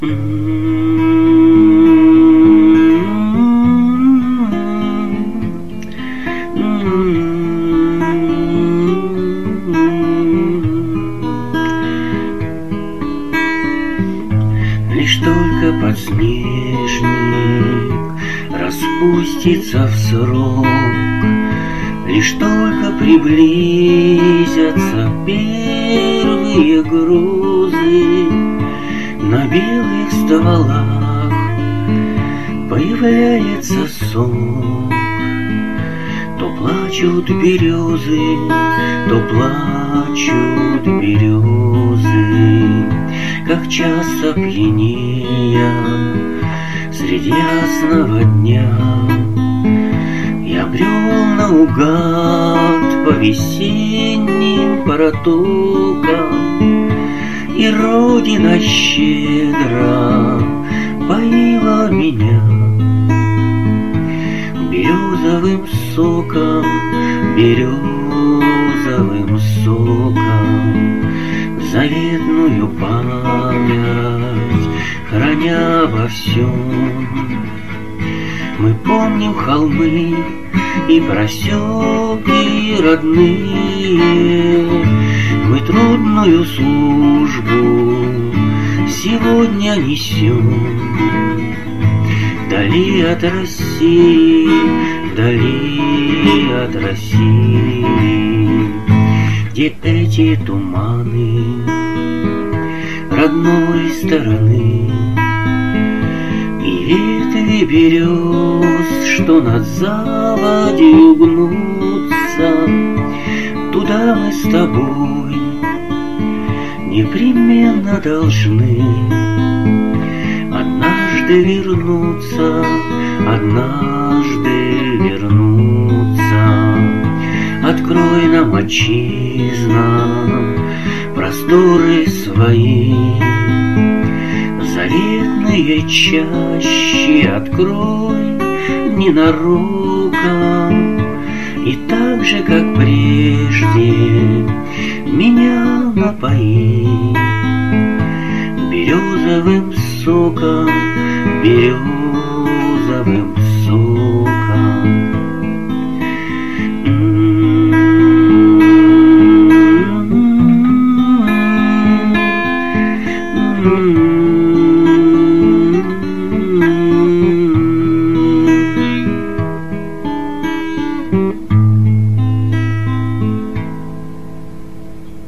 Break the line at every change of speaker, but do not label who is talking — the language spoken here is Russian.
Лишь только подснежник распустится в срок, лишь только приблизятся первые грозы, на белых стволах появляется сок. То плачут березы, то плачут березы, как час опьянея среди ясного дня. Я брел наугад по весенним протокам, и Родина щедро поила меня березовым соком, березовым соком, заветную память храня во всем. Мы помним холмы и проселки родные, мы трудную службу сегодня несем. Вдали от России, вдали от России, где эти туманы родной стороны, и ветви берез, что над заводью гнутся, туда мы с тобой непременно должны однажды вернуться, однажды вернуться. Открой нам, отчизна, просторы свои, заветные чащи открой ненароком, и так же, как прежде, меня напои березовым соком, березовым